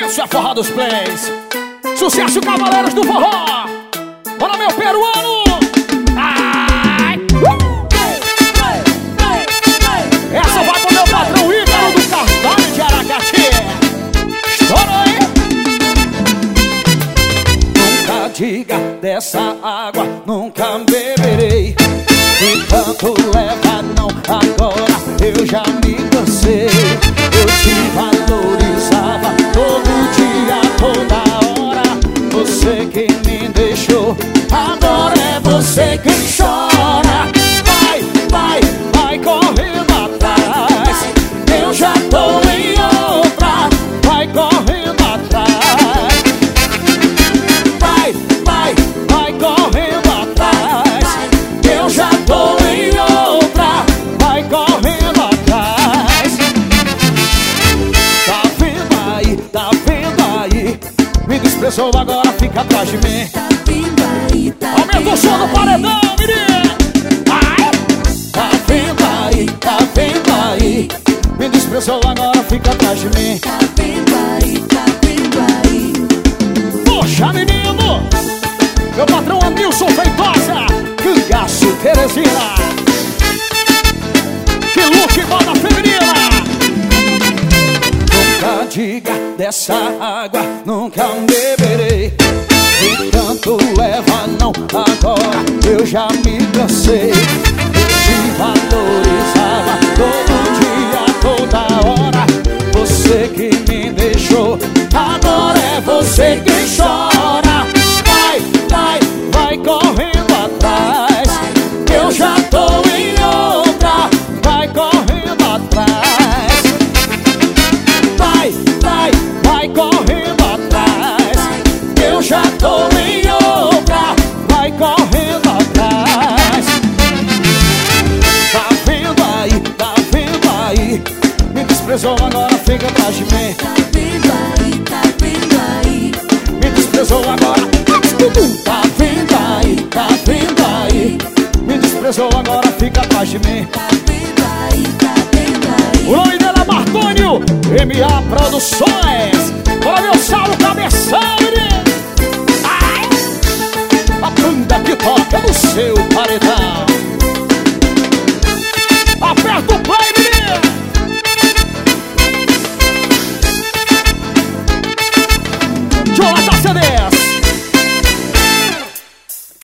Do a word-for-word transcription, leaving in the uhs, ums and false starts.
Isso é forró dos plays. Sucesso, cavaleiros do forró. Bora, meu peruano. Ai. Uh! Essa vai pro meu patrão Ícaro do Carvalho de Aracati. Estourou, hein? Nunca diga dessa água, nunca beberei. E tanto leva não, agora eu já me cansei. Eu te valorizava todo dia, toda hora. Você que me deixou, agora é você quem chora. Vai, vai, vai correndo atrás. Eu já tô em outra. Vai correndo atrás. Vai, vai, vai correndo atrás. Eu já tô em outra. Vai correndo atrás. Tá vendo aí, tá vendo aí? Me desprezou, agora fica atrás de mim. Tá vendo aí, tá aumenta o som do paredão, menino. Ai. Tá vendo aí, tá vendo aí? Me desprezou, agora fica atrás de mim. Tá vendo aí, tá vendo aí? Poxa, menino! Meu patrão Anilson Feitosa, Cangaço Teresina. Que look, banda feminina. Nunca diga dessa água, nunca beberei. E tanto leva não, agora eu já me cansei. Eu te valorizava todo dia, toda hora. Você que me deixou, agora é você quem chora. Vai, vai, vai correndo atrás. Eu já tô em outra. Vai correndo atrás. Vai, vai, vai correndo atrás. Eu já tô em outra. Vai correndo atrás. Tá vendo aí, tá vendo aí? Me desprezou, agora fica atrás de mim. Tá vendo aí, tá vendo aí? Me desprezou agora. Tá vendo aí, tá vendo aí? Me desprezou, agora fica atrás de mim. Tá vendo aí, tá vendo aí? O nome dela é Martônio, M A Produções. Bora, meu Saulo Cabeção, menino. Ai! A banda que toca no seu paredão. Aperta o